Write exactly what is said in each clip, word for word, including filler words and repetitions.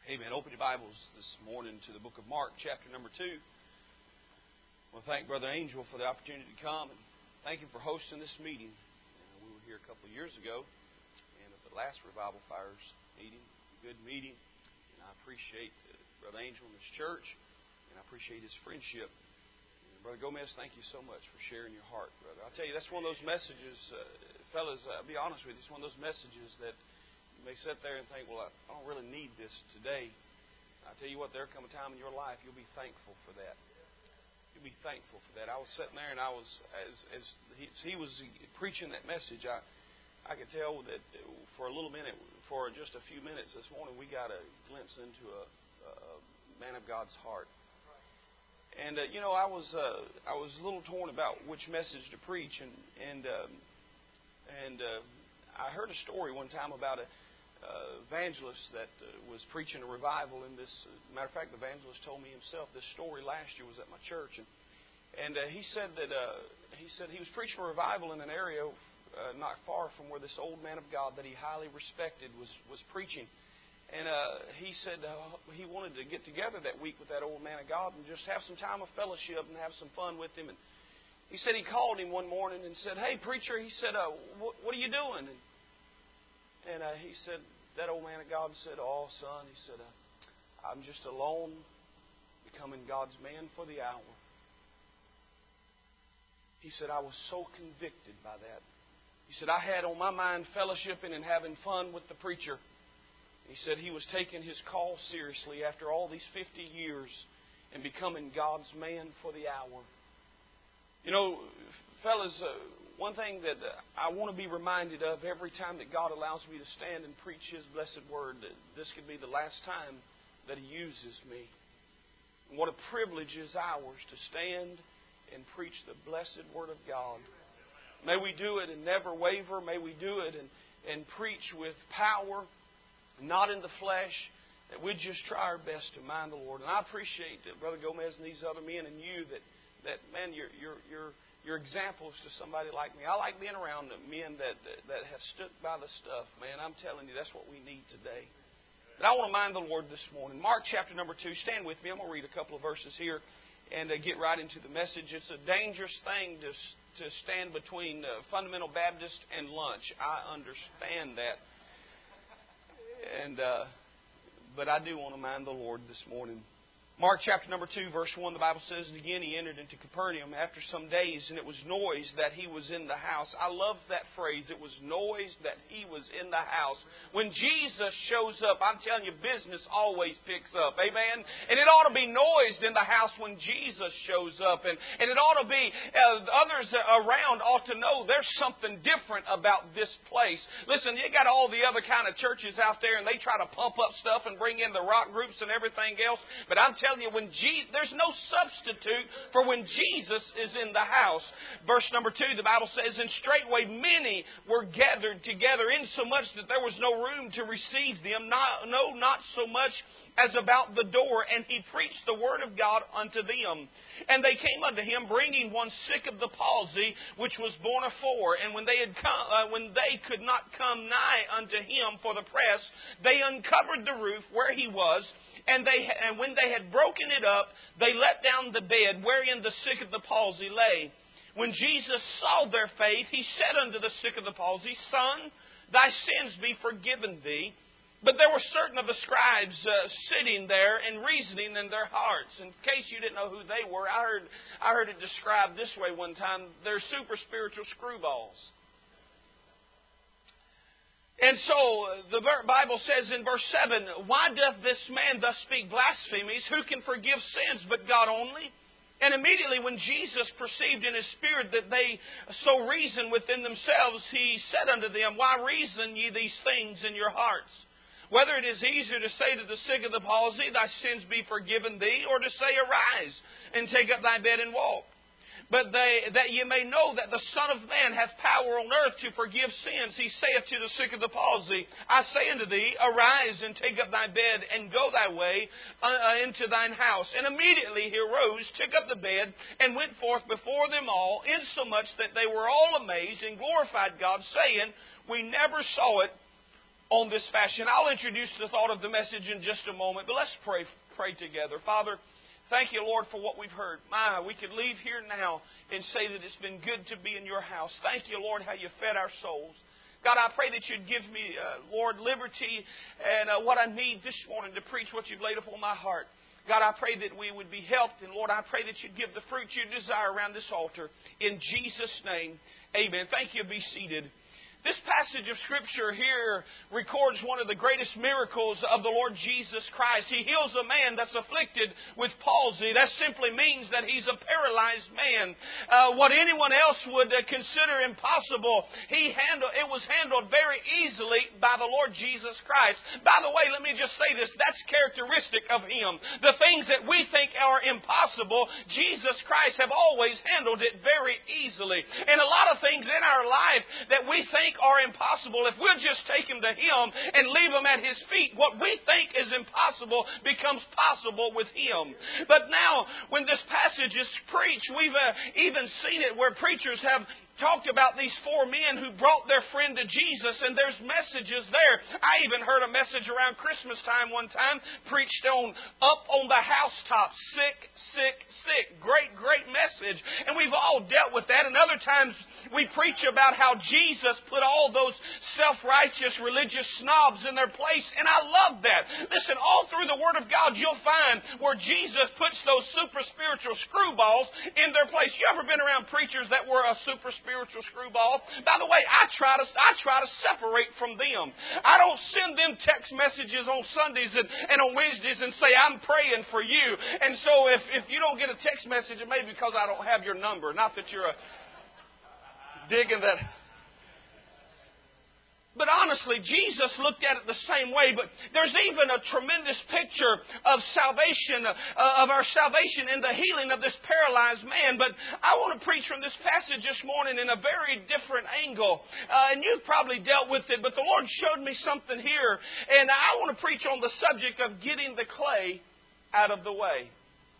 Amen. Open your Bibles this morning to the book of Mark, chapter number two. I want to thank Brother Angel for the opportunity to come, and thank him for hosting this meeting. Uh, we were here a couple of years ago, and at the last Revival Fires meeting, good meeting, and I appreciate uh, Brother Angel and his church, and I appreciate his friendship. And Brother Gomez, thank you so much for sharing your heart, brother. I'll tell you, that's one of those messages, uh, fellas, I'll be honest with you, it's one of those messages that you may sit there and think, well, I don't really need this today. I tell you what, there'll come a time in your life you'll be thankful for that. You'll be thankful for that. I was sitting there and I was, as as he, as he was preaching that message, I I could tell that for a little minute, for just a few minutes this morning, we got a glimpse into a, a man of God's heart. And uh, you know, I was uh, I was a little torn about which message to preach, and and um, and uh, I heard a story one time about a. Uh, evangelist that uh, was preaching a revival in this. Uh, matter of fact, the evangelist told me himself this story last year was at my church, and and uh, he said that uh, he said he was preaching a revival in an area uh, not far from where this old man of God that he highly respected was was preaching, and uh, he said uh, he wanted to get together that week with that old man of God and just have some time of fellowship and have some fun with him. And he said he called him one morning and said, "Hey, preacher," he said, uh, what, "what are you doing?" And, And uh, he said, that old man of God said, "Oh, son," he said, uh, "I'm just alone, becoming God's man for the hour." He said, "I was so convicted by that." He said, "I had on my mind fellowshipping and having fun with the preacher." He said he was taking his call seriously after all these fifty years and becoming God's man for the hour. You know, fellas, uh, one thing that I want to be reminded of every time that God allows me to stand and preach His blessed Word, that this could be the last time that He uses me. And what a privilege is ours to stand and preach the blessed Word of God. May we do it and never waver. May we do it and, and preach with power, not in the flesh, that we just try our best to mind the Lord. And I appreciate that Brother Gomez and these other men and you that, that man, you're, you're, you're You're examples to somebody like me. I like being around men that, that that have stood by the stuff, man. I'm telling you, that's what we need today. But I want to mind the Lord this morning. Mark chapter number two. Stand with me. I'm going to read a couple of verses here and uh, get right into the message. It's a dangerous thing to to stand between uh, fundamental Baptist and lunch. I understand that, and uh, but I do want to mind the Lord this morning. Mark chapter number two, verse one, the Bible says, "And again he entered into Capernaum after some days, and it was noise that he was in the house." I love that phrase. It was noise that he was in the house. When Jesus shows up, I'm telling you, business always picks up. Amen? And it ought to be noised in the house when Jesus shows up. And, and it ought to be, uh, others around ought to know there's something different about this place. Listen, you got all the other kind of churches out there, and they try to pump up stuff and bring in the rock groups and everything else. But I'm telling you, when Je- there's no substitute for when Jesus is in the house. Verse number two, the Bible says, "And straightway many were gathered together, insomuch that there was no room to receive them, not, no, not so much as about the door. And he preached the word of God unto them. And they came unto him, bringing one sick of the palsy, which was borne afore. And when they had come, uh, when they could not come nigh unto him for the press, they uncovered the roof where he was. And they and when they had broken it up, they let down the bed wherein the sick of the palsy lay. When Jesus saw their faith, he said unto the sick of the palsy, Son, thy sins be forgiven thee. But there were certain of the scribes uh, sitting there and reasoning in their hearts." In case you didn't know who they were, I heard I heard it described this way one time: they're super spiritual screwballs. And so the Bible says in verse seven, "Why doth this man thus speak blasphemies? Who can forgive sins but God only?" And immediately when Jesus perceived in his spirit that they so reasoned within themselves, he said unto them, "Why reason ye these things in your hearts? Whether it is easier to say to the sick of the palsy, Thy sins be forgiven thee, or to say, Arise, and take up thy bed and walk. But they, that ye may know that the Son of Man hath power on earth to forgive sins, he saith to the sick of the palsy, I say unto thee, Arise and take up thy bed, and go thy way uh, into thine house. And immediately he arose, took up the bed, and went forth before them all, insomuch that they were all amazed, and glorified God, saying, We never saw it on this fashion. I'll introduce the thought of the message in just a moment, but let's pray pray together. Father, thank you, Lord, for what we've heard. My, we could leave here now and say that it's been good to be in your house. Thank you, Lord, how you fed our souls. God, I pray that you'd give me, uh, Lord, liberty and uh, what I need this morning to preach what you've laid upon my heart. God, I pray that we would be helped. And Lord, I pray that you'd give the fruit you desire around this altar. In Jesus' name, amen. Thank you. Be seated. This passage of Scripture here records one of the greatest miracles of the Lord Jesus Christ. He heals a man that's afflicted with palsy. That simply means that he's a paralyzed man. Uh, what anyone else would uh, consider impossible, he handled, it was handled very easily by the Lord Jesus Christ. By the way, let me just say this. That's characteristic of Him. The things that we think are impossible, Jesus Christ have always handled it very easily. And a lot of things in our life that we think are impossible, if we'll just take them to Him and leave them at His feet, what we think is impossible becomes possible with Him. But now, when this passage is preached, we've uh, even seen it where preachers have talked about these four men who brought their friend to Jesus, and there's messages there. I even heard a message around Christmas time one time, preached on up on the housetop, sick, sick, sick. Great, great message. And we've all dealt with that. And other times we preach about how Jesus put all those self-righteous religious snobs in their place, and I love that. Listen, all through the Word of God you'll find where Jesus puts those super spiritual screwballs in their place. You ever been around preachers that were a super spiritual spiritual screwball? By the way, I try to I try to separate from them. I don't send them text messages on Sundays and, and on Wednesdays and say, I'm praying for you. And so if, if you don't get a text message, it may be because I don't have your number. Not that you're a, digging that. But honestly, Jesus looked at it the same way. But there's even a tremendous picture of salvation, uh, of our salvation in the healing of this paralyzed man. But I want to preach from this passage this morning in a very different angle. Uh, and you've probably dealt with it, but the Lord showed me something here. And I want to preach on the subject of getting the clay out of the way.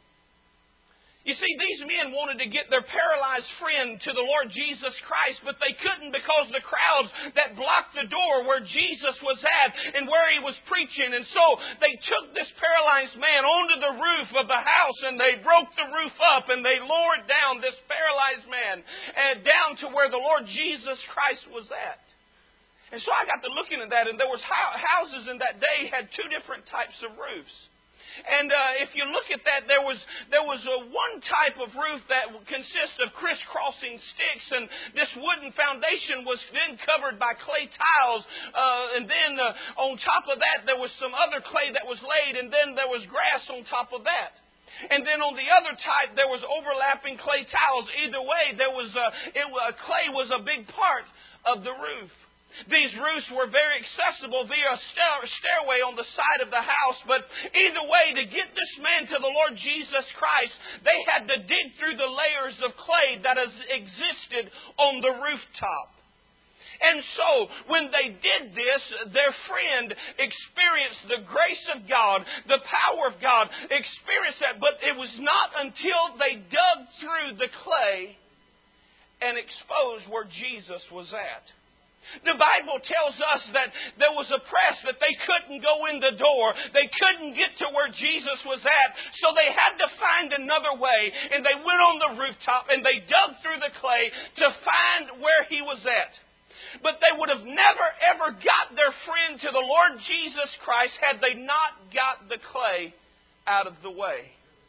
You see, these men wanted to get their paralyzed friend to the Lord Jesus Christ, but they couldn't because the crowds that blocked the door where Jesus was at and where He was preaching. And so they took this paralyzed man onto the roof of the house, and they broke the roof up, and they lowered down this paralyzed man and down to where the Lord Jesus Christ was at. And so I got to looking at that, and there was houses in that day had two different types of roofs. And uh, if you look at that, there was there was a one type of roof that consists of crisscrossing sticks, and this wooden foundation was then covered by clay tiles. Uh, and then uh, on top of that, there was some other clay that was laid, and then there was grass on top of that. And then on the other type, there was overlapping clay tiles. Either way, there was a, it, uh, clay was a big part of the roof. These roofs were very accessible via a stairway on the side of the house. But either way, to get this man to the Lord Jesus Christ, they had to dig through the layers of clay that has existed on the rooftop. And so, when they did this, their friend experienced the grace of God, the power of God, experienced that. But it was not until they dug through the clay and exposed where Jesus was at. The Bible tells us that there was a press that they couldn't go in the door. They couldn't get to where Jesus was at. So they had to find another way. And they went on the rooftop and they dug through the clay to find where He was at. But they would have never ever got their friend to the Lord Jesus Christ had they not got the clay out of the way.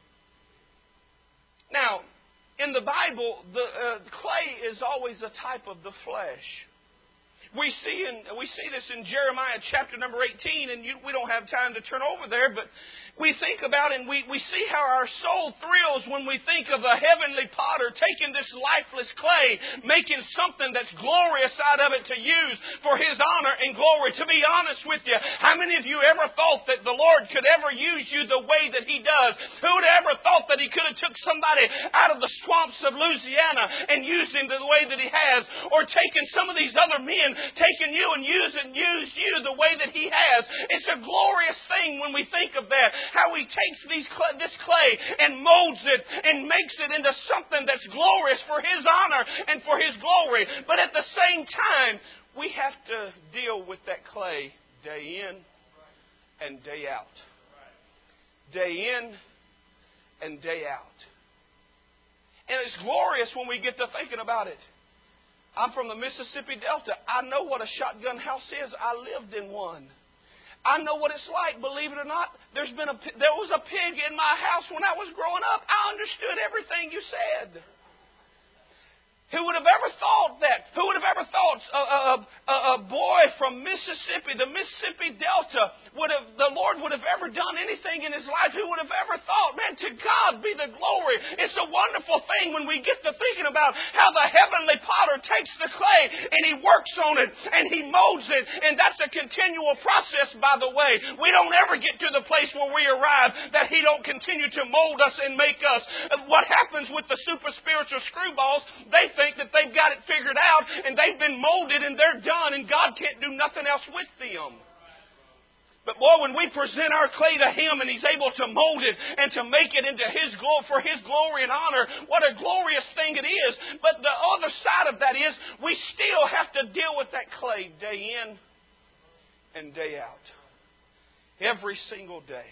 Now, in the Bible, the uh, clay is always a type of the flesh. We see in, we see this in Jeremiah chapter number eighteen, and you, we don't have time to turn over there, but we think about it and we, we see how our soul thrills when we think of a heavenly potter taking this lifeless clay, making something that's glorious out of it to use for His honor and glory. To be honest with you, how many of you ever thought that the Lord could ever use you the way that He does? Who would have ever thought that He could have took somebody out of the swamps of Louisiana and used him the way that He has? Or taken some of these other men, taken you and used, and used you the way that He has? It's a glorious thing when we think of that. How He takes these clay, this clay and molds it and makes it into something that's glorious for His honor and for His glory. But at the same time, we have to deal with that clay Day in and day out. Day in and day out. And it's glorious when we get to thinking about it. I'm from the Mississippi Delta. I know what a shotgun house is. I lived in one. I know what it's like, believe it or not. There's been a, there was a pig in my house when I was growing up. I understood everything you said. Who would have ever thought that? Who would have ever thought a, a, a, a boy from Mississippi, the Mississippi Delta, would have the Lord would have ever done anything in his life? Who would have ever thought, man, to God be the glory. It's a wonderful thing when we get to thinking about how the heavenly potter takes the clay and He works on it and He molds it. And that's a continual process, by the way. We don't ever get to the place where we arrive that He don't continue to mold us and make us. What happens with the super spiritual screwballs, they think think that they've got it figured out and they've been molded and they're done and God can't do nothing else with them. But boy, when we present our clay to Him and He's able to mold it and to make it into His glory, for His glory and honor, what a glorious thing it is. But the other side of that is we still have to deal with that clay day in and day out. Every single day.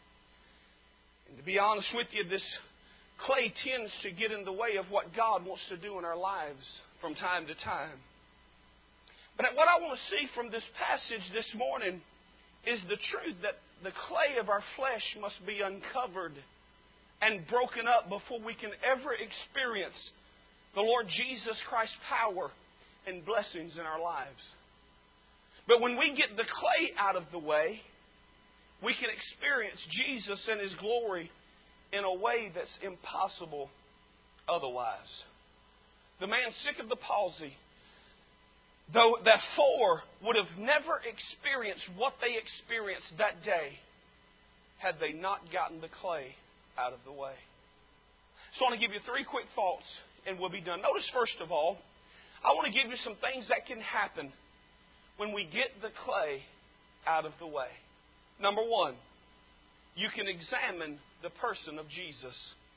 And to be honest with you, this clay tends to get in the way of what God wants to do in our lives from time to time. But what I want to see from this passage this morning is the truth that the clay of our flesh must be uncovered and broken up before we can ever experience the Lord Jesus Christ's power and blessings in our lives. But when we get the clay out of the way, we can experience Jesus and His glory in a way that's impossible otherwise. The man sick of the palsy, though that four would have never experienced what they experienced that day had they not gotten the clay out of the way. So I want to give you three quick thoughts and we'll be done. Notice first of all, I want to give you some things that can happen when we get the clay out of the way. Number one, you can examine the person of Jesus.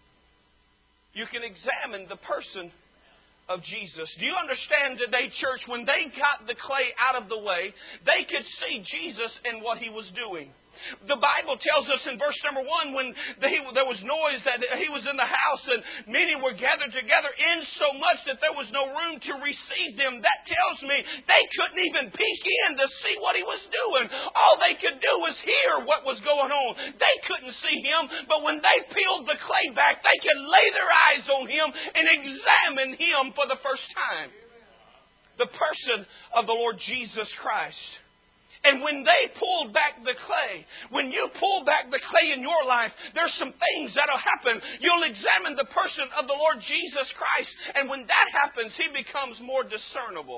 You can examine the person of Jesus. Do you understand today, church, when they got the clay out of the way, they could see Jesus and what He was doing. The Bible tells us in verse number one, when they, there was noise that He was in the house and many were gathered together, in so much that there was no room to receive them. That tells me they couldn't even peek in to see what He was doing. All they could do was hear what was going on. They couldn't see Him, but when they peeled the clay back, they could lay their eyes on Him and examine Him for the first time. The person of the Lord Jesus Christ. And when they pulled back the clay, when you pull back the clay in your life, there's some things that'll happen. You'll examine the person of the Lord Jesus Christ. And when that happens, He becomes more discernible.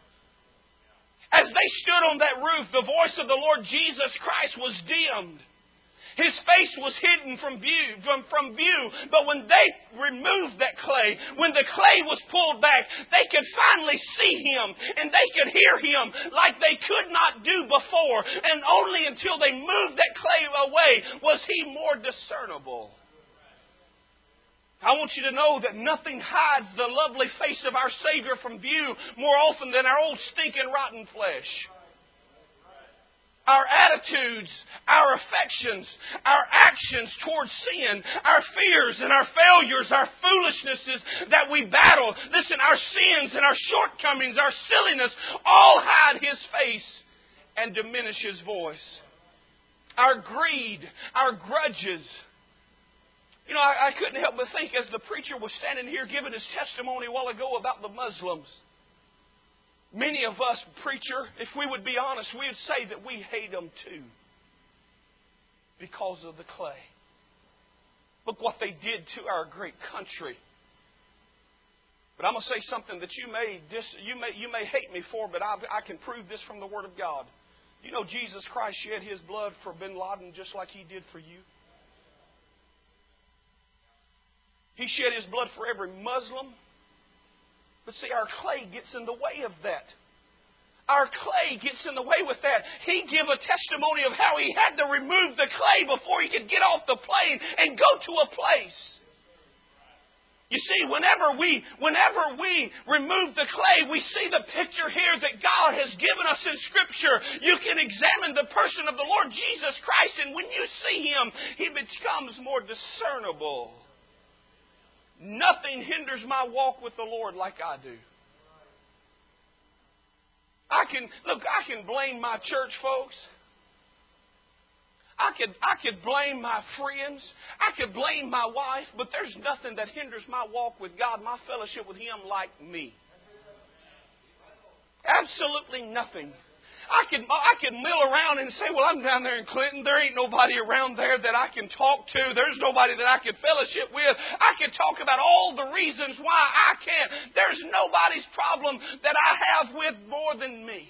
As they stood on that roof, the voice of the Lord Jesus Christ was dimmed. His face was hidden from view, from, from view. But when they removed that clay, when the clay was pulled back, they could finally see Him and they could hear Him like they could not do before. And only until they moved that clay away was He more discernible. I want you to know that nothing hides the lovely face of our Savior from view more often than our old stinking rotten flesh. Our attitudes, our affections, our actions towards sin, our fears and our failures, our foolishnesses that we battle. Listen, our sins and our shortcomings, our silliness, all hide His face and diminish His voice. Our greed, our grudges. You know, I, I couldn't help but think as the preacher was standing here giving his testimony a while ago about the Muslims. Many of us, preacher, if we would be honest, we would say that we hate them too. Because of the clay. Look what they did to our great country. But I'm going to say something that you may dis, you may you may hate me for, but I, I can prove this from the Word of God. You know Jesus Christ shed His blood for Bin Laden just like He did for you. He shed His blood for every Muslim. But see, our clay gets in the way of that. Our clay gets in the way with that. He gave a testimony of how he had to remove the clay before he could get off the plane and go to a place. You see, whenever we whenever we remove the clay, we see the picture here that God has given us in Scripture. You can examine the person of the Lord Jesus Christ, and when you see Him, He becomes more discernible. Nothing hinders my walk with the Lord like I do. I can, look, I can blame my church folks. I could, I could blame my friends. I could blame my wife, but there's nothing that hinders my walk with God, my fellowship with Him like me. Absolutely nothing. I could, I could mill around and say, well, I'm down there in Clinton. There ain't nobody around there that I can talk to. There's nobody that I can fellowship with. I could talk about all the reasons why I can't. There's nobody's problem that I have with more than me.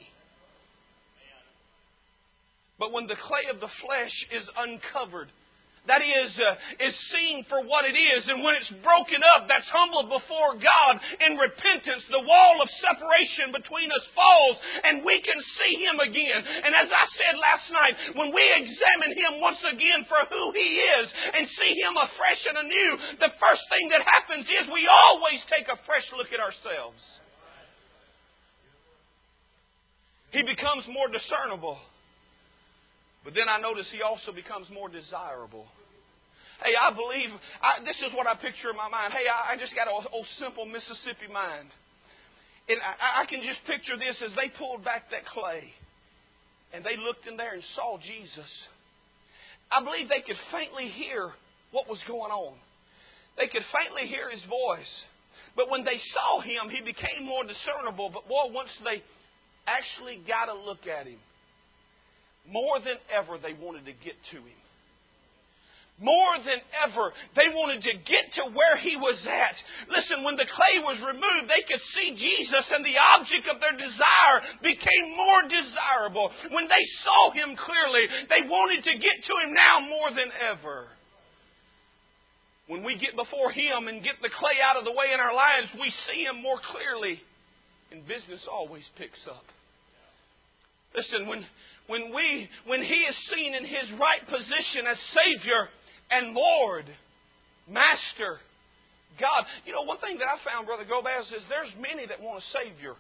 But when the clay of the flesh is uncovered, that is, uh, is seen for what it is, and when it's broken up, that's humbled before God in repentance, the wall of separation between us falls, and we can see Him again. And as I said last night, when we examine Him once again for who He is and see Him afresh and anew, the first thing that happens is we always take a fresh look at ourselves. He becomes more discernible. But then I notice He also becomes more desirable. Hey, I believe, I, this is what I picture in my mind. Hey, I, I just got an old simple Mississippi mind. And I, I can just picture this as they pulled back that clay. And they looked in there and saw Jesus. I believe they could faintly hear what was going on. They could faintly hear His voice. But when they saw Him, He became more discernible. But boy, once they actually got a look at Him, more than ever, they wanted to get to Him. More than ever, they wanted to get to where He was at. Listen, when the clay was removed, they could see Jesus, and the object of their desire became more desirable. When they saw Him clearly, they wanted to get to Him now more than ever. When we get before Him and get the clay out of the way in our lives, we see Him more clearly, and business always picks up. Listen, when When we, when He is seen in His right position as Savior and Lord, Master, God. You know, one thing that I found, Brother Gomez, is there's many that want a Savior.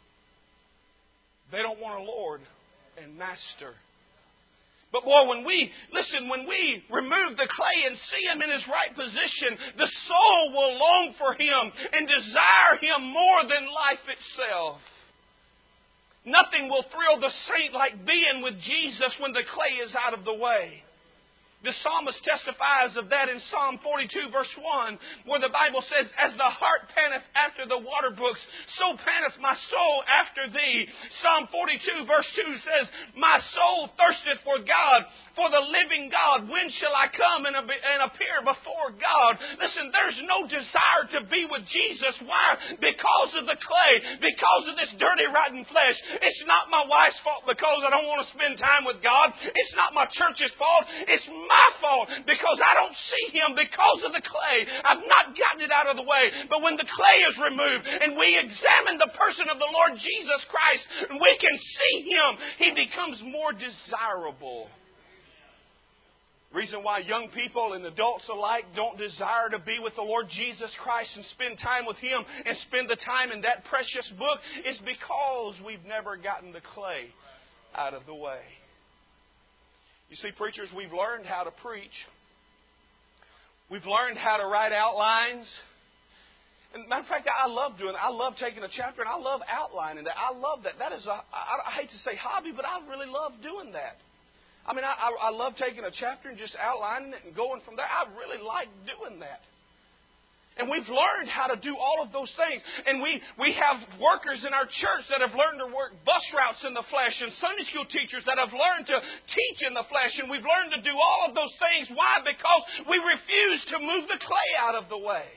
They don't want a Lord and Master. But boy, when we, listen, when we remove the clay and see Him in His right position, the soul will long for Him and desire Him more than life itself. Nothing will thrill the saint like being with Jesus when the clay is out of the way. The psalmist testifies of that in Psalm forty-two, verse one, where the Bible says, as the hart panteth after the water brooks, so panteth my soul after Thee. Psalm forty-two, verse two says, my soul thirsteth for God, for the living God. When shall I come and appear before God? Listen, there's no desire to be with Jesus. Why? Because of the clay. Because of this dirty, rotten flesh. It's not my wife's fault because I don't want to spend time with God. It's not my church's fault. It's my fault because I don't see Him because of the clay. I've not gotten it out of the way. But when the clay is removed and we examine the person of the Lord Jesus Christ and we can see Him, He becomes more desirable. Reason why young people and adults alike don't desire to be with the Lord Jesus Christ and spend time with Him and spend the time in that precious book is because we've never gotten the clay out of the way. You see, preachers, we've learned how to preach. We've learned how to write outlines. And matter of fact, I love doing that. I love taking a chapter and I love outlining that. I love that. That is a, I, I hate to say hobby, but I really love doing that. I mean, I, I, I love taking a chapter and just outlining it and going from there. I really like doing that. And we've learned how to do all of those things. And we, we have workers in our church that have learned to work bus routes in the flesh and Sunday school teachers that have learned to teach in the flesh. And we've learned to do all of those things. Why? Because we refuse to move the clay out of the way.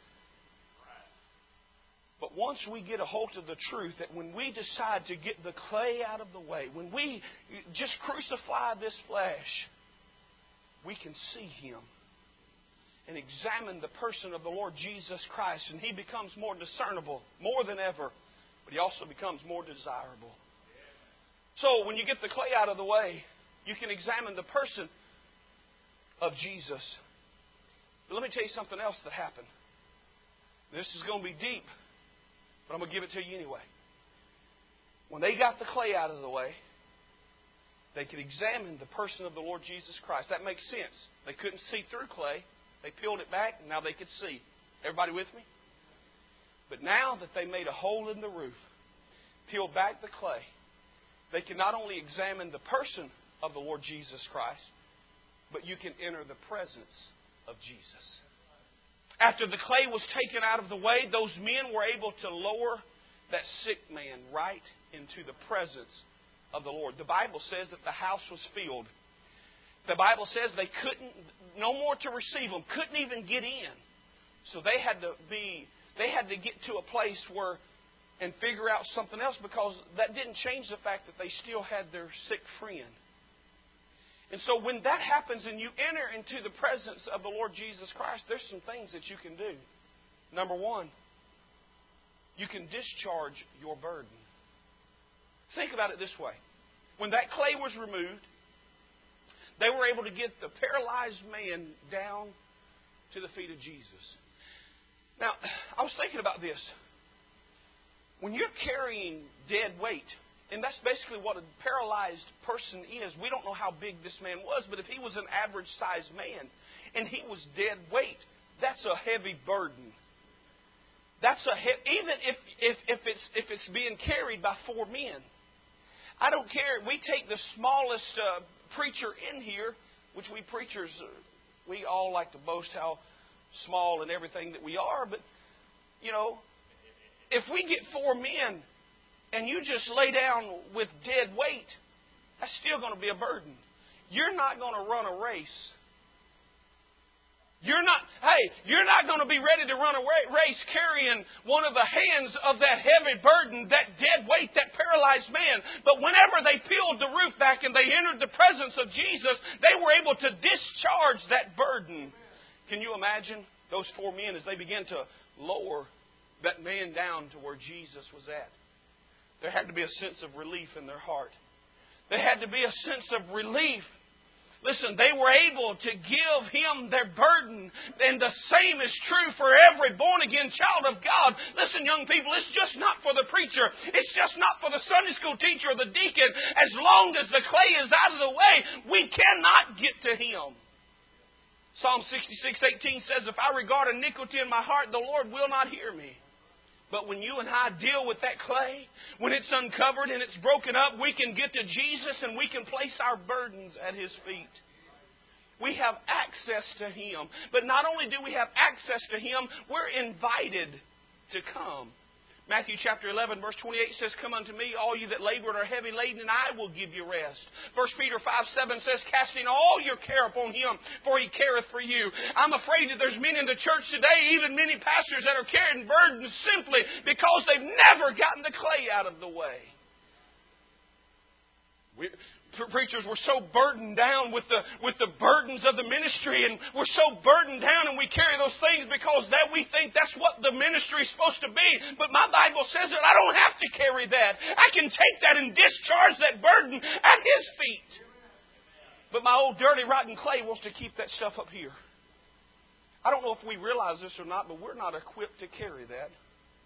But once we get a hold of the truth that when we decide to get the clay out of the way, when we just crucify this flesh, we can see Him and examine the person of the Lord Jesus Christ. And He becomes more discernible, more than ever. But He also becomes more desirable. So when you get the clay out of the way, you can examine the person of Jesus. But let me tell you something else that happened. This is going to be deep, but I'm going to give it to you anyway. When they got the clay out of the way, they could examine the person of the Lord Jesus Christ. That makes sense. They couldn't see through clay. They peeled it back, and now they could see. Everybody with me? But now that they made a hole in the roof, peeled back the clay, they can not only examine the person of the Lord Jesus Christ, but you can enter the presence of Jesus. After the clay was taken out of the way, those men were able to lower that sick man right into the presence of the Lord. The Bible says that the house was filled. The Bible says they couldn't, no more to receive them, couldn't even get in. So they had to be, they had to get to a place where, and figure out something else, because that didn't change the fact that they still had their sick friend. And so when that happens and you enter into the presence of the Lord Jesus Christ, there's some things that you can do. Number one, you can discharge your burden. Think about it this way. When that clay was removed, they were able to get the paralyzed man down to the feet of Jesus. Now, I was thinking about this. When you're carrying dead weight, and that's basically what a paralyzed person is. We don't know how big this man was, but if he was an average-sized man and he was dead weight, that's a heavy burden. That's a he- even if, if if it's if it's being carried by four men. I don't care. We take the smallest uh, preacher in here, which we preachers, uh, we all like to boast how small and everything that we are, but you know, if we get four men and you just lay down with dead weight, that's still going to be a burden. You're not going to run a race. You're not, hey, you're not going to be ready to run a race carrying one of the hands of that heavy burden, that dead weight, that paralyzed man. But whenever they peeled the roof back and they entered the presence of Jesus, they were able to discharge that burden. Can you imagine those four men as they began to lower that man down to where Jesus was at? There had to be a sense of relief in their heart. There had to be a sense of relief. Listen, they were able to give Him their burden. And the same is true for every born-again child of God. Listen, young people, it's just not for the preacher. It's just not for the Sunday school teacher or the deacon. As long as the clay is out of the way, we cannot get to Him. Psalm sixty-six eighteen says, if I regard iniquity in my heart, the Lord will not hear me. But when you and I deal with that clay, when it's uncovered and it's broken up, we can get to Jesus and we can place our burdens at His feet. We have access to Him. But not only do we have access to Him, we're invited to come. Matthew chapter eleven, verse twenty-eight says, come unto me, all you that labor and are heavy laden, and I will give you rest. First Peter five seven says, casting all your care upon Him, for He careth for you. I'm afraid that there's many in the church today, even many pastors, that are carrying burdens simply because they've never gotten the clay out of the way. We, preachers were so burdened down with the with the burdens of the ministry, and we're so burdened down, and we carry those things because that we think that's what the ministry is supposed to be. But my Bible says that I don't have to carry that. I can take that and discharge that burden at His feet. But my old dirty rotten clay wants to keep that stuff up here. I don't know if we realize this or not, but we're not equipped to carry that.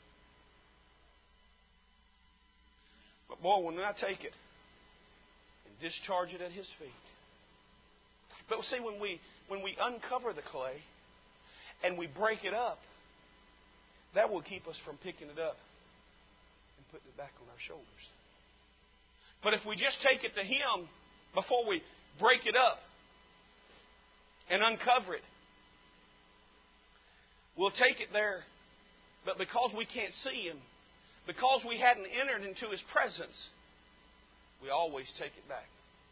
But boy, when I take it, discharge it at His feet. But see, when we when we uncover the clay and we break it up, that will keep us from picking it up and putting it back on our shoulders. But if we just take it to Him before we break it up and uncover it, we'll take it there, but because we can't see Him, because we hadn't entered into His presence, we always take it back.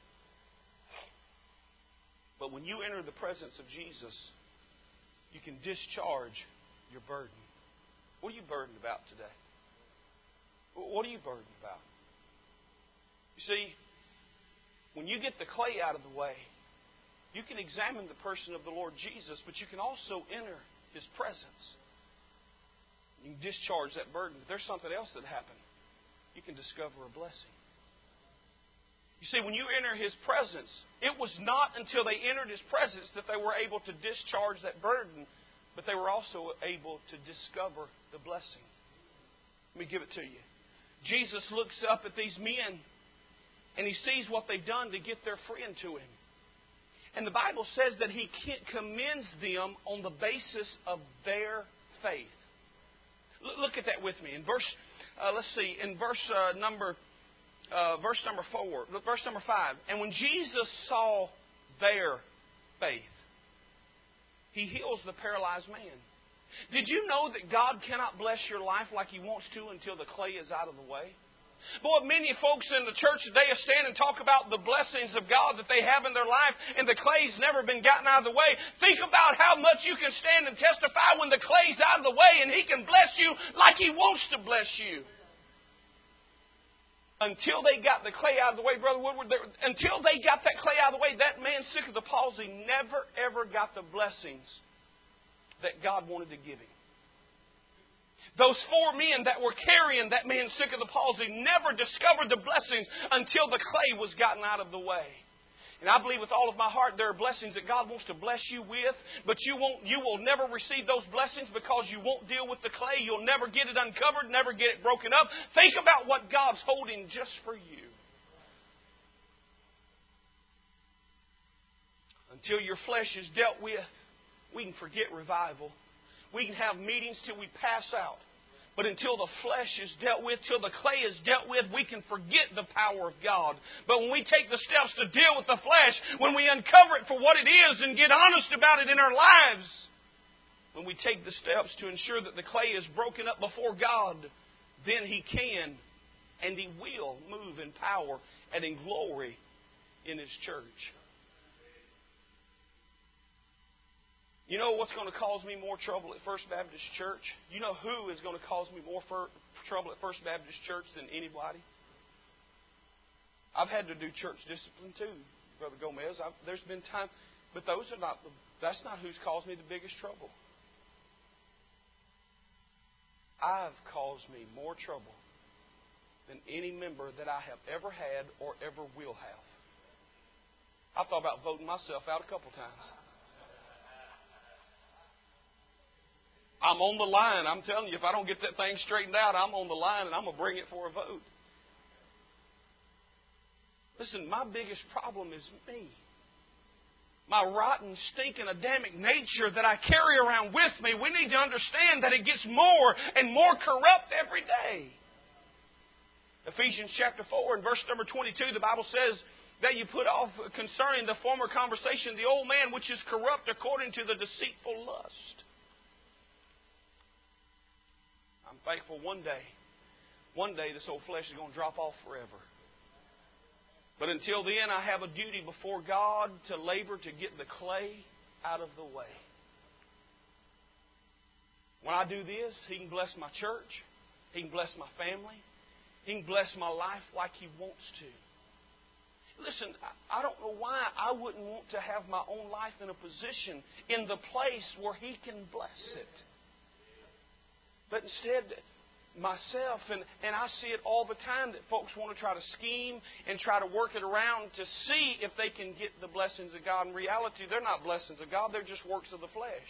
But when you enter the presence of Jesus, you can discharge your burden. What are you burdened about today? What are you burdened about? You see, when you get the clay out of the way, you can examine the person of the Lord Jesus, but you can also enter His presence. You can discharge that burden. But there's something else that happened. You can discover a blessing. You see, when you enter His presence, it was not until they entered His presence that they were able to discharge that burden but they were also able to discover the blessing. Let me give it to you. Jesus looks up at these men and He sees what they've done to get their friend to Him. And the Bible says that He commends them on the basis of their faith. Look at that with me. In verse, uh, let's see, in verse uh, number, uh, verse number four, verse number five. And when Jesus saw their faith, He heals the paralyzed man. Did you know that God cannot bless your life like He wants to until the clay is out of the way? Boy, many folks in the church today stand and talk about the blessings of God that they have in their life, and the clay's never been gotten out of the way. Think about how much you can stand and testify when the clay's out of the way and He can bless you like He wants to bless you. Until they got the clay out of the way, Brother Woodward, until they got that clay out of the way, that man sick of the palsy never, ever got the blessings that God wanted to give him. Those four men that were carrying that man sick of the palsy never discovered the blessings until the clay was gotten out of the way. And I believe with all of my heart there are blessings that God wants to bless you with, but you won't, you will never receive those blessings because you won't deal with the clay. You'll never get it uncovered, never get it broken up. Think about what God's holding just for you. Until your flesh is dealt with, we can forget revival. We can have meetings till we pass out. But until the flesh is dealt with, till the clay is dealt with, we can forget the power of God. But when we take the steps to deal with the flesh, when we uncover it for what it is and get honest about it in our lives, when we take the steps to ensure that the clay is broken up before God, then He can and He will move in power and in glory in His church. You know what's going to cause me more trouble at First Baptist Church? You know who is going to cause me more trouble at First Baptist Church than anybody? I've had to do church discipline too, Brother Gomez. I've, there's been time, but those are not. That's not who's caused me the biggest trouble. I've caused me more trouble than any member that I have ever had or ever will have. I thought about voting myself out a couple times. I'm on the line. I'm telling you, if I don't get that thing straightened out, I'm on the line and I'm going to bring it for a vote. Listen, my biggest problem is me. My rotten, stinking, Adamic nature that I carry around with me. We need to understand that it gets more and more corrupt every day. Ephesians chapter four and verse number twenty-two, the Bible says that you put off concerning the former conversation the old man which is corrupt according to the deceitful lust. I'm thankful one day, one day this old flesh is going to drop off forever. But until then, I have a duty before God to labor to get the clay out of the way. When I do this, He can bless my church. He can bless my family. He can bless my life like He wants to. Listen, I don't know why I wouldn't want to have my own life in a position in the place where He can bless it. But instead, myself, and, and I see it all the time, that folks want to try to scheme and try to work it around to see if they can get the blessings of God. In reality, they're not blessings of God. They're just works of the flesh.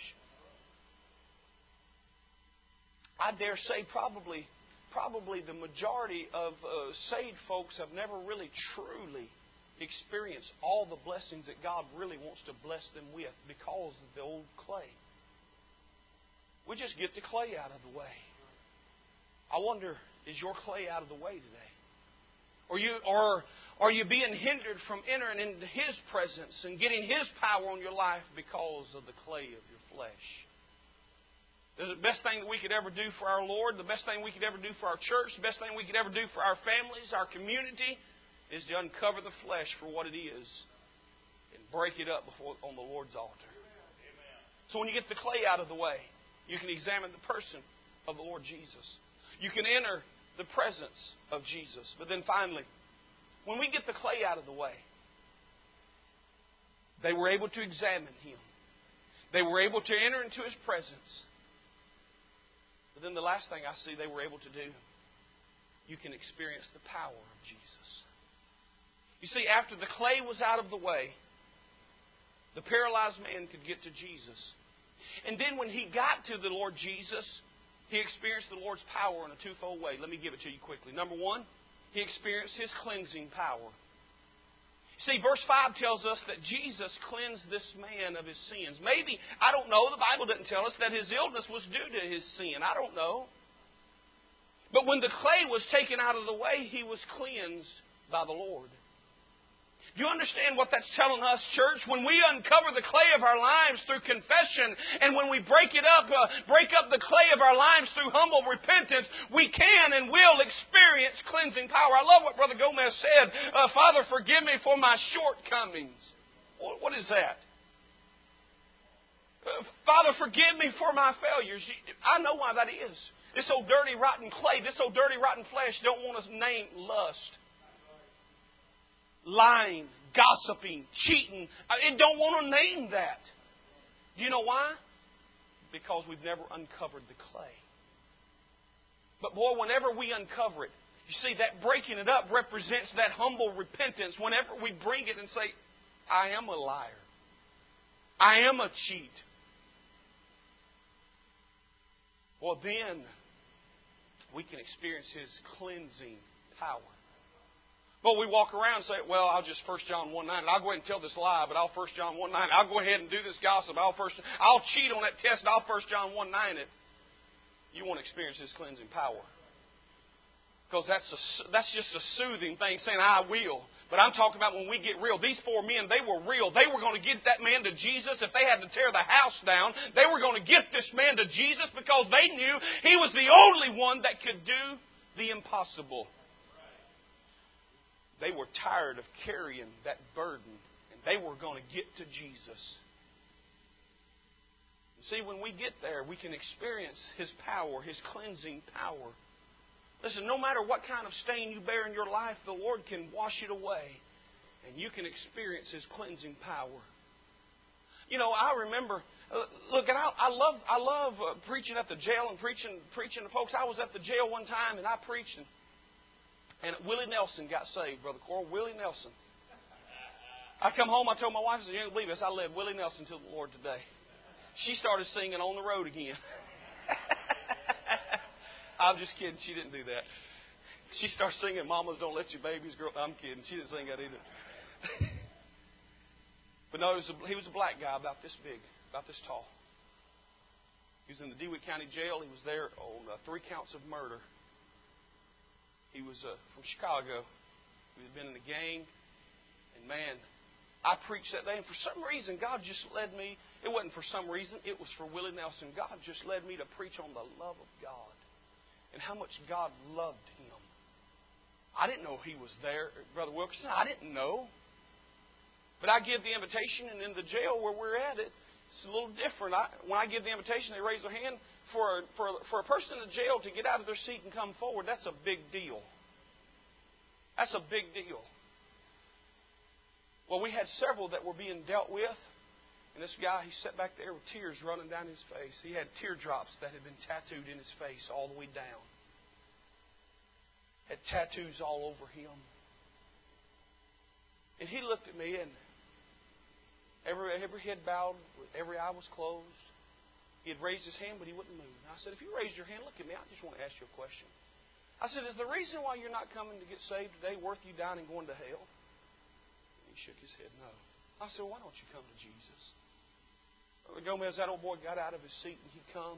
I dare say probably, probably the majority of uh, saved folks have never really truly experienced all the blessings that God really wants to bless them with because of the old clay. We just get the clay out of the way. I wonder, is your clay out of the way today? Or you, or are you being hindered from entering into His presence and getting His power on your life because of the clay of your flesh? The best thing that we could ever do for our Lord, the best thing we could ever do for our church, the best thing we could ever do for our families, our community, is to uncover the flesh for what it is and break it up before on the Lord's altar. So when you get the clay out of the way, you can examine the person of the Lord Jesus. You can enter the presence of Jesus. But then finally, when we get the clay out of the way, they were able to examine Him. They were able to enter into His presence. But then the last thing I see they were able to do, you can experience the power of Jesus. You see, after the clay was out of the way, the paralyzed man could get to Jesus. And then when he got to the Lord Jesus, he experienced the Lord's power in a twofold way. Let me give it to you quickly. Number one, he experienced His cleansing power. See, verse five tells us that Jesus cleansed this man of his sins. Maybe, I don't know, the Bible doesn't tell us that his illness was due to his sin. I don't know. But when the clay was taken out of the way, he was cleansed by the Lord. Do you understand what that's telling us, church? When we uncover the clay of our lives through confession, and when we break it up, uh, break up the clay of our lives through humble repentance, we can and will experience cleansing power. I love what Brother Gomez said. Uh, Father, forgive me for my shortcomings. What is that? Uh, Father, forgive me for my failures. I know why that is. This old dirty, rotten clay, this old dirty, rotten flesh don't want to name lust. Lying, gossiping, cheating. It don't want to name that. Do you know why? Because we've never uncovered the clay. But boy, whenever we uncover it, you see, that breaking it up represents that humble repentance. Whenever we bring it and say, I am a liar. I am a cheat. Well, then we can experience His cleansing power. Well, we walk around and say, well, I'll just First John one nine. I'll go ahead and tell this lie, but I'll First John one nine. I'll go ahead and do this gossip. I'll first, I'll cheat on that test, and I'll First John one nine it. You want to experience His cleansing power. Because that's, a, that's just a soothing thing, saying, I will. But I'm talking about when we get real. These four men, they were real. They were going to get that man to Jesus. If they had to tear the house down, they were going to get this man to Jesus because they knew he was the only one that could do the impossible. They were tired of carrying that burden, and they were going to get to Jesus. You see, when we get there, we can experience His power, His cleansing power. Listen, no matter what kind of stain you bear in your life, the Lord can wash it away, and you can experience His cleansing power. You know, I remember, look, and I, I love, I love uh, preaching at the jail and preaching, preaching to folks. I was at the jail one time, and I preached. And, And Willie Nelson got saved, Brother Coral. Willie Nelson. I come home, I told my wife, I said, you don't believe this, I led Willie Nelson to the Lord today. She started singing On the Road again. I'm just kidding. She didn't do that. She started singing Mamas Don't Let Your Babies Grow. I'm kidding. She didn't sing that either. But no, he was, a, he was a black guy about this big, about this tall. He was in the DeWitt County Jail. He was there on uh, three counts of murder. He was uh, from Chicago. He had been in a gang. And man, I preached that day. And for some reason, God just led me. It wasn't for some reason. It was for Willie Nelson. God just led me to preach on the love of God. And how much God loved him. I didn't know he was there, Brother Wilkerson. I didn't know. But I give the invitation, and in the jail where we're at, it, it's a little different. I, when I give the invitation, they raise their hand. For a, for, a, for a person in the jail to get out of their seat and come forward, that's a big deal. That's a big deal. Well, we had several that were being dealt with. And this guy, he sat back there with tears running down his face. He had teardrops that had been tattooed in his face all the way down. Had tattoos all over him. And he looked at me, and every, every head bowed, every eye was closed. He had raised his hand, but he wouldn't move. And I said, if you raised your hand, look at me. I just want to ask you a question. I said, is the reason why you're not coming to get saved today worth you dying and going to hell? And he shook his head, no. I said, well, why don't you come to Jesus? Brother Gomez, that old boy got out of his seat and he come.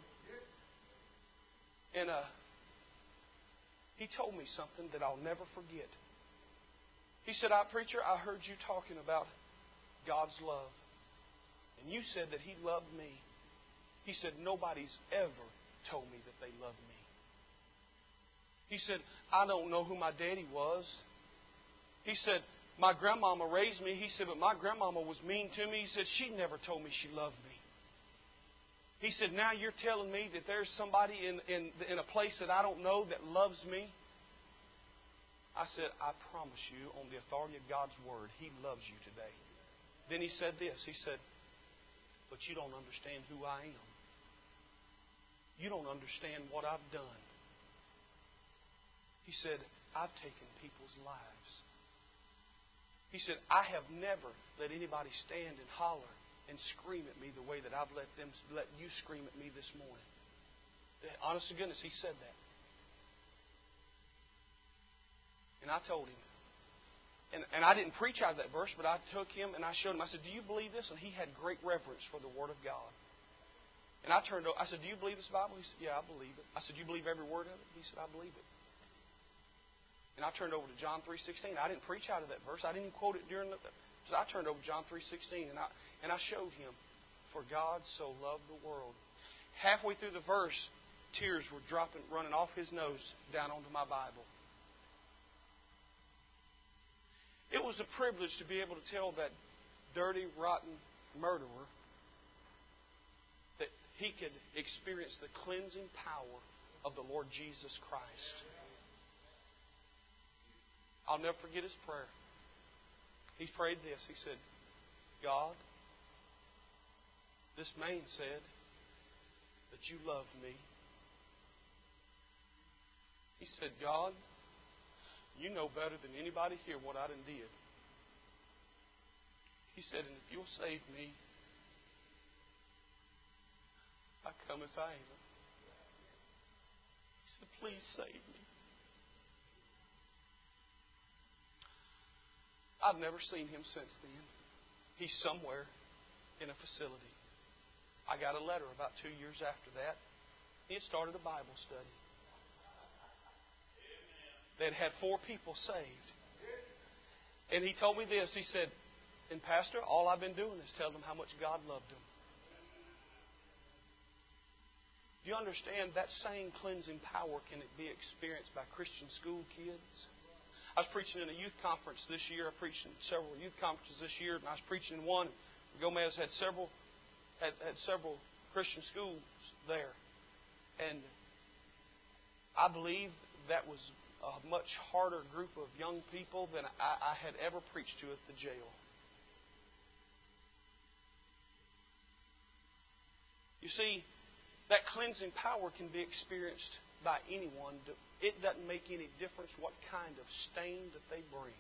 And uh, he told me something that I'll never forget. He said, I, preacher, I heard you talking about God's love. And you said that He loved me. He said, nobody's ever told me that they love me. He said, I don't know who my daddy was. He said, my grandmama raised me. He said, but my grandmama was mean to me. He said, she never told me she loved me. He said, now you're telling me that there's somebody in, in, in a place that I don't know that loves me? I said, I promise you, on the authority of God's Word, He loves you today. Then he said this. He said, but you don't understand who I am. You don't understand what I've done. He said, I've taken people's lives. He said, I have never let anybody stand and holler and scream at me the way that I've let them let you scream at me this morning. Honest to goodness, he said that. And I told him. And, and I didn't preach out of that verse, but I took him and I showed him. I said, do you believe this? And he had great reverence for the Word of God. And I turned over. I said, do you believe this Bible? He said, yeah, I believe it. I said, do you believe every word of it? He said, I believe it. And I turned over to John three sixteen. I didn't preach out of that verse. I didn't even quote it during the... So I turned over to John three sixteen and I, and I showed him, for God so loved the world. Halfway through the verse, tears were dropping, running off his nose down onto my Bible. It was a privilege to be able to tell that dirty, rotten murderer that he could experience the cleansing power of the Lord Jesus Christ. I'll never forget his prayer. He prayed this. He said, God, this man said that you love me. He said, God, you know better than anybody here what I done did. He said, and if you'll save me, I come as I am. He said, please save me. I've never seen him since then. He's somewhere in a facility. I got a letter about two years after that. He had started a Bible study. That had four people saved. And he told me this. He said, and Pastor, all I've been doing is telling them how much God loved them. Do you understand that same cleansing power can it be experienced by Christian school kids? I was preaching in a youth conference this year. I preached in several youth conferences this year, and I was preaching in one. Gomez had several had, had several Christian schools there. And I believe that was a much harder group of young people than I, I had ever preached to at the jail. You see, that cleansing power can be experienced by anyone. It doesn't make any difference what kind of stain that they bring.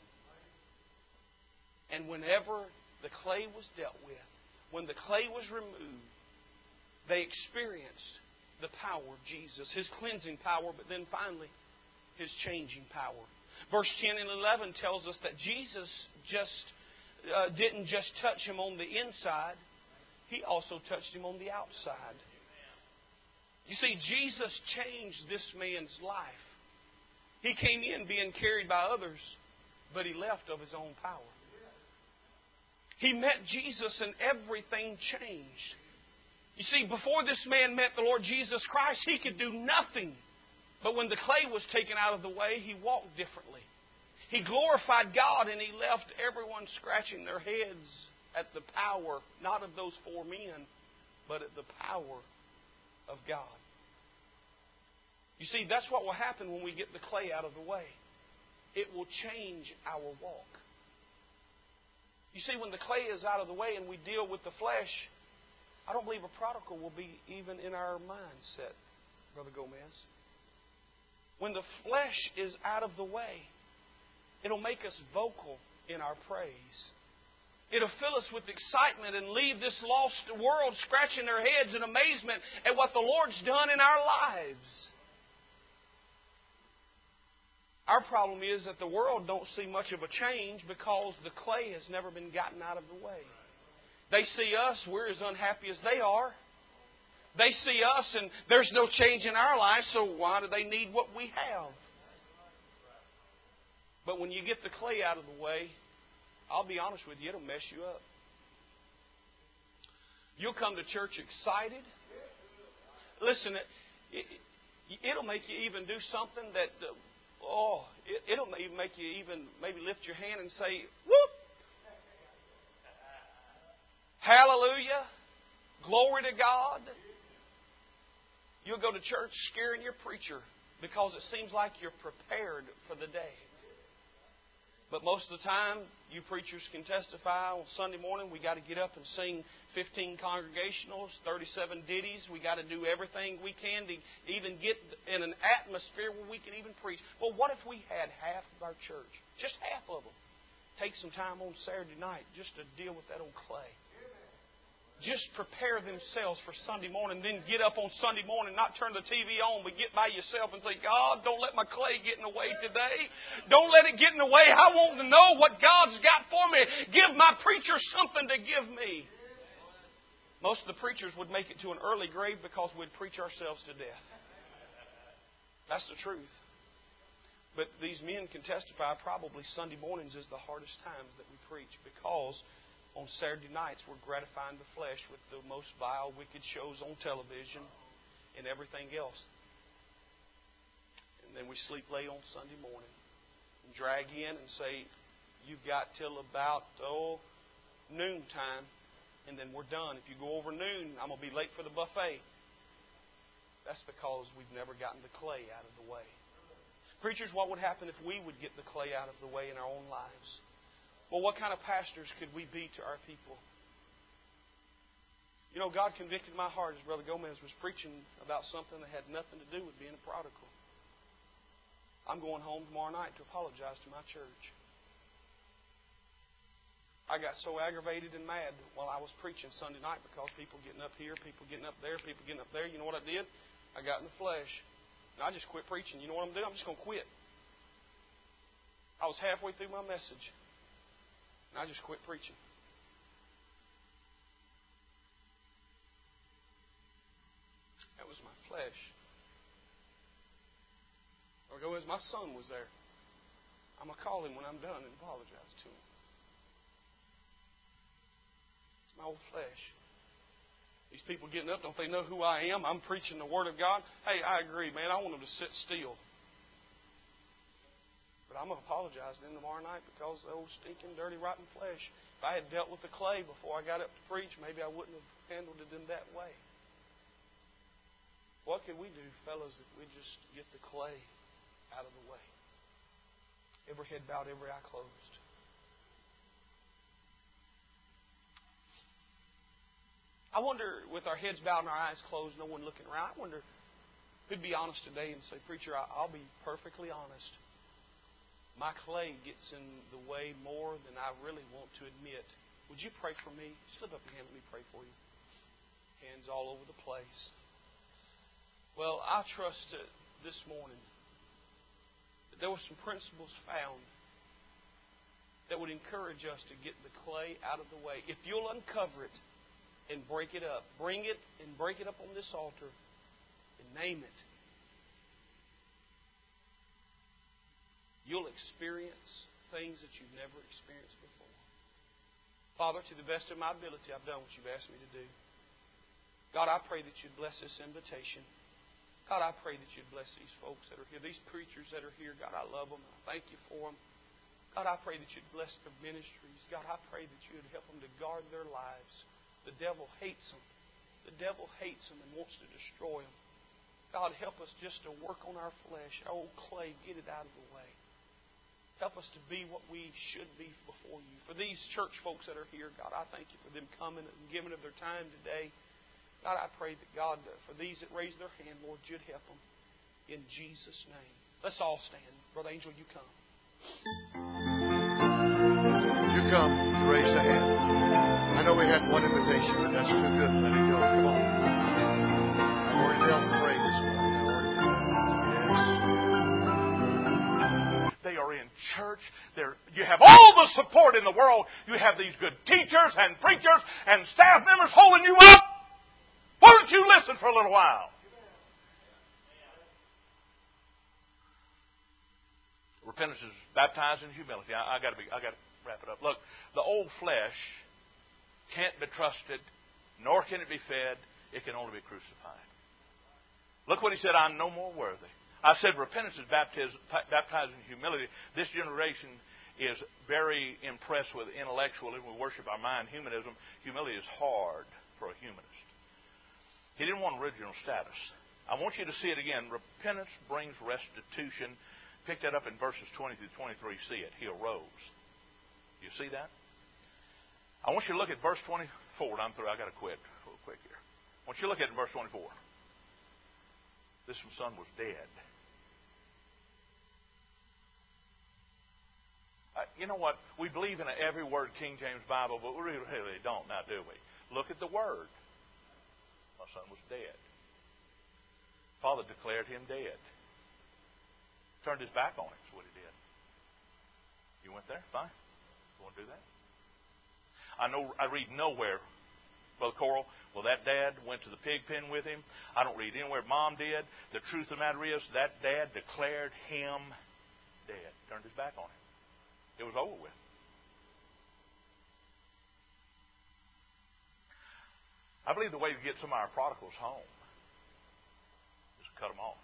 And whenever the clay was dealt with, when the clay was removed, they experienced the power of Jesus, His cleansing power, but then finally, His changing power. Verse ten and eleven tells us that Jesus just uh, didn't just touch him on the inside, He also touched him on the outside. You see, Jesus changed this man's life. He came in being carried by others, but he left of his own power. He met Jesus and everything changed. You see, before this man met the Lord Jesus Christ, he could do nothing. But when the clay was taken out of the way, he walked differently. He glorified God and he left everyone scratching their heads at the power, not of those four men, but at the power of God. You see, that's what will happen when we get the clay out of the way. It will change our walk. You see, when the clay is out of the way and we deal with the flesh, I don't believe a prodigal will be even in our mindset, Brother Gomez. When the flesh is out of the way, it'll make us vocal in our praise. It'll fill us with excitement and leave this lost world scratching their heads in amazement at what the Lord's done in our lives. Our problem is that the world don't see much of a change because the clay has never been gotten out of the way. They see us, we're as unhappy as they are. They see us and there's no change in our lives, so why do they need what we have? But when you get the clay out of the way, I'll be honest with you, it'll mess you up. You'll come to church excited. Listen, it, it'll make you even do something that... Uh, Oh, it, it'll even make you even maybe lift your hand and say, whoop! Hallelujah! Glory to God! You'll go to church scaring your preacher because it seems like you're prepared for the day. But most of the time, you preachers can testify on Sunday morning, we got to get up and sing fifteen congregationals, thirty-seven ditties. We got to do everything we can to even get in an atmosphere where we can even preach. Well, what if we had half of our church, just half of them, take some time on Saturday night just to deal with that old clay? just prepare themselves for Sunday morning, then get up on Sunday morning, not turn the T V on, but get by yourself and say, God, don't let my clay get in the way today. Don't let it get in the way. I want to know what God's got for me. Give my preacher something to give me. Most of the preachers would make it to an early grave because we'd preach ourselves to death. That's the truth. But these men can testify probably Sunday mornings is the hardest times that we preach because on Saturday nights, we're gratifying the flesh with the most vile, wicked shows on television and everything else. And then we sleep late on Sunday morning and drag in and say, you've got till about, oh, noon time, and then we're done. If you go over noon, I'm going to be late for the buffet. That's because we've never gotten the clay out of the way. Preachers, what would happen if we would get the clay out of the way in our own lives? Well, what kind of pastors could we be to our people? You know, God convicted my heart as Brother Gomez was preaching about something that had nothing to do with being a prodigal. I'm going home tomorrow night to apologize to my church. I got so aggravated and mad while I was preaching Sunday night because people getting up here, people getting up there, people getting up there. You know what I did? I got in the flesh. And I just quit preaching. You know what I'm doing? I'm just going to quit. I was halfway through my message. And I just quit preaching. That was my flesh. Or go as my son was there. I'm going to call him when I'm done and apologize to him. It's my old flesh. These people getting up, don't they know who I am? I'm preaching the Word of God. Hey, I agree, man. I want them to sit still. But I'm going to apologize to them tomorrow night because the old stinking, dirty, rotten flesh. If I had dealt with the clay before I got up to preach, maybe I wouldn't have handled it in that way. What can we do, fellas, if we just get the clay out of the way? Every head bowed, every eye closed. I wonder, with our heads bowed and our eyes closed, no one looking around, I wonder who'd be honest today and say, Preacher, I'll be perfectly honest. My clay gets in the way more than I really want to admit. Would you pray for me? Slip up your hand. Let me pray for you. Hands all over the place. Well, I trust that this morning that there were some principles found that would encourage us to get the clay out of the way. If you'll uncover it and break it up, bring it and break it up on this altar and name it, you'll experience things that you've never experienced before. Father, to the best of my ability, I've done what you've asked me to do. God, I pray that you'd bless this invitation. God, I pray that you'd bless these folks that are here, these preachers that are here. God, I love them. I thank you for them. God, I pray that you'd bless their ministries. God, I pray that you'd help them to guard their lives. The devil hates them. The devil hates them and wants to destroy them. God, help us just to work on our flesh, our old clay, get it out of the way. Help us to be what we should be before you. For these church folks that are here, God, I thank you for them coming and giving of their time today. God, I pray that, God, for these that raise their hand, Lord, you'd help them in Jesus' name. Let's all stand. Brother Angel, you come. You come, you raise the hand. I know we had one invitation, but that's too good. Let it go. Come on. I've already dealt with Ray this morning. They are in church. They're, you have all the support in the world. You have these good teachers and preachers and staff members holding you up. Why don't you listen for a little while? Repentance is baptized in humility. I, I got to be. I got to wrap it up. Look, the old flesh can't be trusted, nor can it be fed. It can only be crucified. Look what he said. I'm no more worthy. I said repentance is baptized, baptized in humility. This generation is very impressed with intellectualism. We worship our mind humanism. Humility is hard for a humanist. He didn't want original status. I want you to see it again. Repentance brings restitution. Pick that up in verses twenty through twenty-three. See it. He arose. You see that? I want you to look at verse twenty-four. And I'm through. I've got to quit real quick here. I want you to look at it in verse twenty-four. This son was dead. Uh, you know what? We believe in a every word King James Bible, but we really, really don't now, do we? Look at the word. My son was dead. Father declared him dead. Turned his back on him is what he did. You went there? Fine. You want to do that? I know. I read nowhere, Brother Coral, well, that dad went to the pig pen with him. I don't read anywhere Mom did. The truth of the matter is that dad declared him dead. Turned his back on him. It was over with. I believe the way to get some of our prodigals home is to cut them off.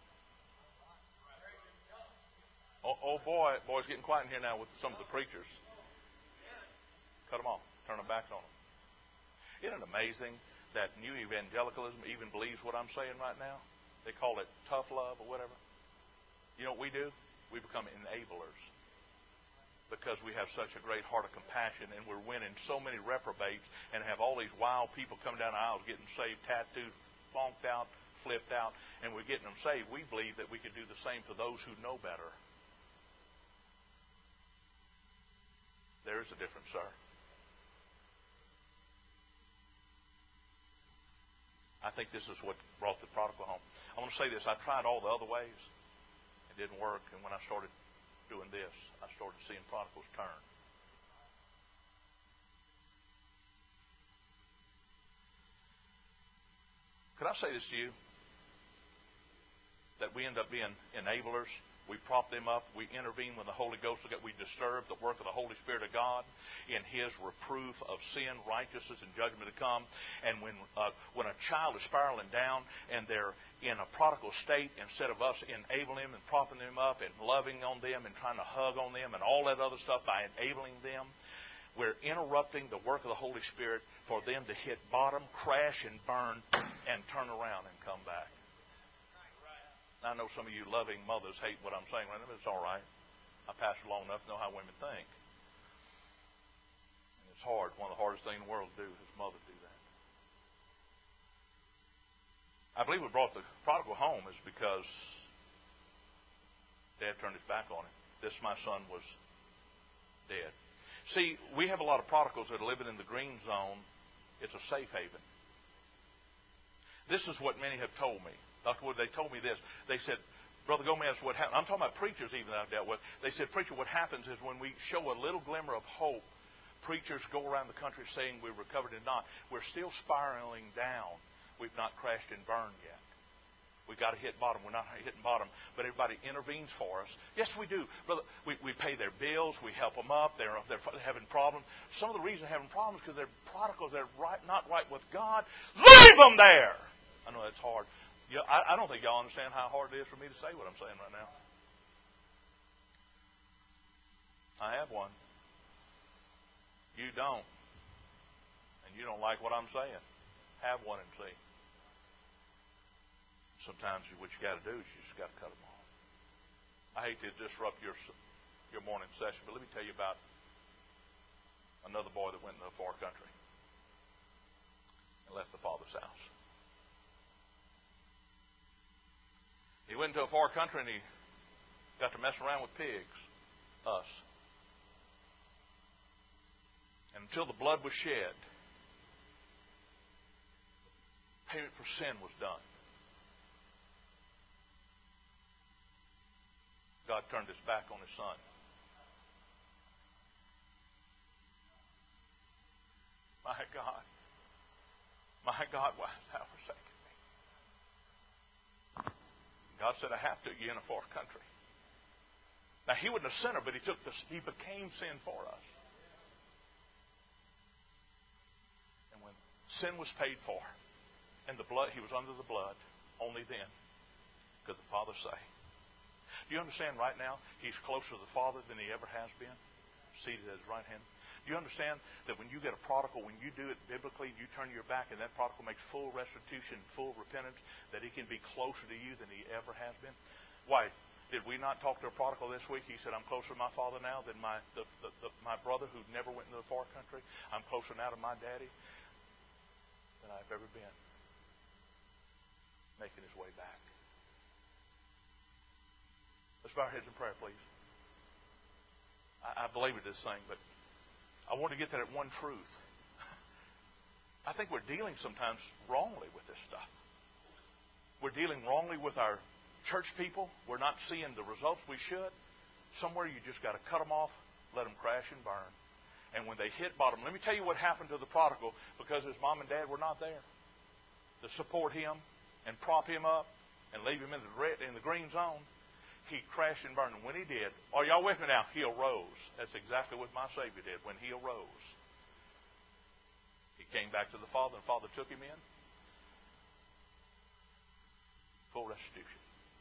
Oh, oh boy, boy, it's getting quiet in here now with some of the preachers. Cut them off. Turn them back on them. Isn't it amazing that new evangelicalism even believes what I'm saying right now? They call it tough love or whatever. You know what we do? We become enablers. Because we have such a great heart of compassion, and we're winning so many reprobates and have all these wild people coming down the aisles getting saved, tattooed, bonked out, flipped out, and we're getting them saved. We believe that we could do the same to those who know better. There is a difference, sir. I think this is what brought the prodigal home. I want to say this. I tried all the other ways. It didn't work, and when I started doing this, I started seeing prodigals turn. Could I say this to you? That we end up being enablers. We prop them up. We intervene when the Holy Ghost, we disturb the work of the Holy Spirit of God in His reproof of sin, righteousness, and judgment to come. And when uh, when a child is spiraling down and they're in a prodigal state, instead of us enabling them and propping them up and loving on them and trying to hug on them and all that other stuff by enabling them, we're interrupting the work of the Holy Spirit for them to hit bottom, crash, and burn, and turn around and come back. I know some of you loving mothers hate what I'm saying right now, but it's all right. I pastored long enough to know how women think. And it's hard. One of the hardest things in the world to do is mother do that. I believe what brought the prodigal home is because Dad turned his back on him. This, my son, was dead. See, we have a lot of prodigals that are living in the green zone. It's a safe haven. This is what many have told me. Doctor Wood, they told me this. They said, Brother Gomez, what happened? I'm talking about preachers even that I've dealt with. They said, preacher, what happens is when we show a little glimmer of hope, preachers go around the country saying we're recovered and not. We're still spiraling down. We've not crashed and burned yet. We've got to hit bottom. We're not hitting bottom, but everybody intervenes for us. Yes, we do. Brother, we, we pay their bills. We help them up. They're, they're having problems. Some of the reason they're having problems is because they're prodigals. They're right, not right with God. Leave them there. I know that's hard. Yeah, I, I don't think y'all understand how hard it is for me to say what I'm saying right now. I have one. You don't. And you don't like what I'm saying. Have one and see. Sometimes what you got to do is you just got to cut them off. I hate to disrupt your your morning session, but let me tell you about another boy that went into a far country and left the father's house. He went into a far country and he got to mess around with pigs, us. And until the blood was shed, payment for sin was done. God turned his back on his son. My God. My God, why hast thou forsaken me? God said, I have to. You're in a far country. Now, he wasn't a sinner, but he took this, he became sin for us. And when sin was paid for, and the blood, he was under the blood, only then could the Father say. Do you understand right now, he's closer to the Father than he ever has been, seated at his right hand? Do you understand that when you get a prodigal, when you do it biblically, you turn your back and that prodigal makes full restitution, full repentance, that he can be closer to you than he ever has been? Why? Did we not talk to a prodigal this week? He said, I'm closer to my father now than my the, the, the, my brother who never went into the far country. I'm closer now to my daddy than I've ever been. Making his way back. Let's bow our heads in prayer, please. I, I believe in this thing, but I want to get that at one truth. I think we're dealing sometimes wrongly with this stuff. We're dealing wrongly with our church people. We're not seeing the results we should. Somewhere you just got to cut them off, let them crash and burn. And when they hit bottom, let me tell you what happened to the prodigal, because his mom and dad were not there to support him and prop him up and leave him in the red, in the green zone. He crashed and burned. And when he did, are y'all with me now? He arose. That's exactly what my Savior did when he arose. He came back to the Father, and the Father took him in. Full restitution.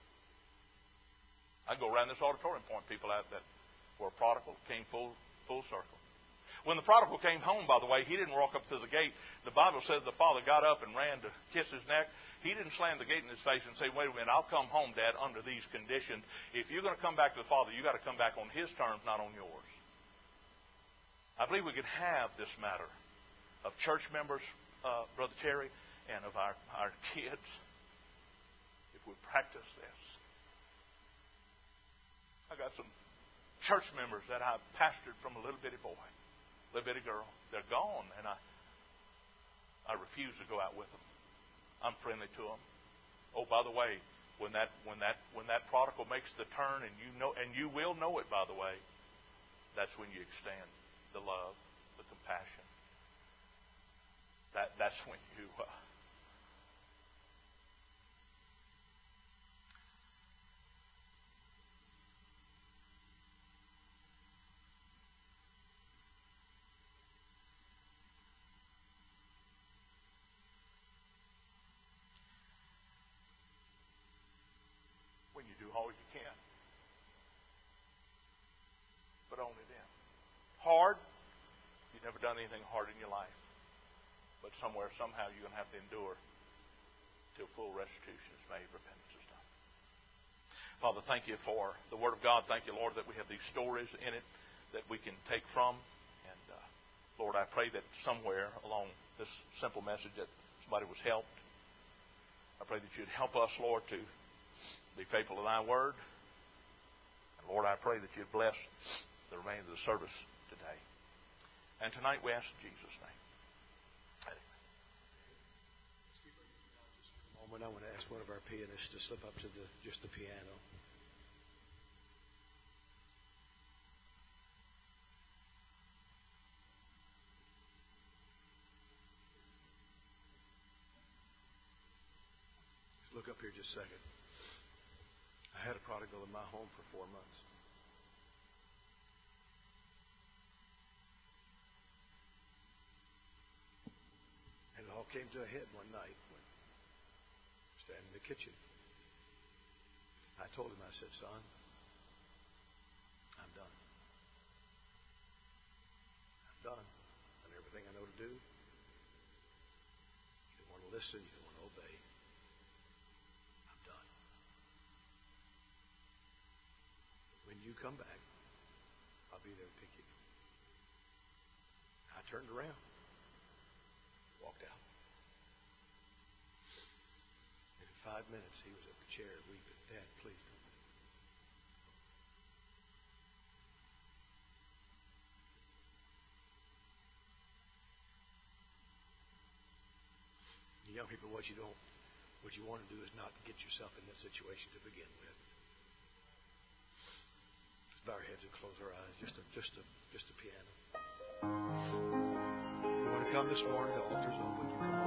I go around this auditorium, point people out that were prodigal, came full full circle. When the prodigal came home, by the way, he didn't walk up to the gate. The Bible says the father got up and ran to kiss his neck. He didn't slam the gate in his face and say, wait a minute, I'll come home, Dad, under these conditions. If you're going to come back to the Father, you've got to come back on His terms, not on yours. I believe we could have this matter of church members, uh, Brother Terry, and of our, our kids if we practice this. I got some church members that I've pastored from a little bitty boy, little bitty girl. They're gone, and I, I refuse to go out with them. I'm friendly to them. Oh, by the way, when that when that when that prodigal makes the turn, and you know, and you will know it, by the way, that's when you extend the love, the compassion. That that's when you. Uh, when you do all you can. But only then. Hard. You've never done anything hard in your life. But somewhere, somehow, you're going to have to endure till full restitution is made, repentance is done. Father, thank you for the Word of God. Thank you, Lord, that we have these stories in it that we can take from. And, uh, Lord, I pray that somewhere along this simple message that somebody was helped. I pray that you'd help us, Lord, to be faithful to thy word. And Lord, I pray that you'd bless the remainder of the service today. And tonight we ask in Jesus' name. Amen. A moment, I want to ask one of our pianists to slip up to the just the piano. Look up here just a second. I had a prodigal in my home for four months. And it all came to a head one night when I was standing in the kitchen. I told him, I said, son, I'm done. I'm done. I've done everything I know to do. You don't want to listen. You don't want to obey. When you come back, I'll be there to pick you. I turned around, walked out. And in five minutes, he was at the chair weeping. Dad, please don't. Young people, what you don't, what you want to do is not get yourself in that situation to begin with. Bow our heads and close our eyes. Just a, just a, just a piano. You want to come this morning? The altar's open. You come on.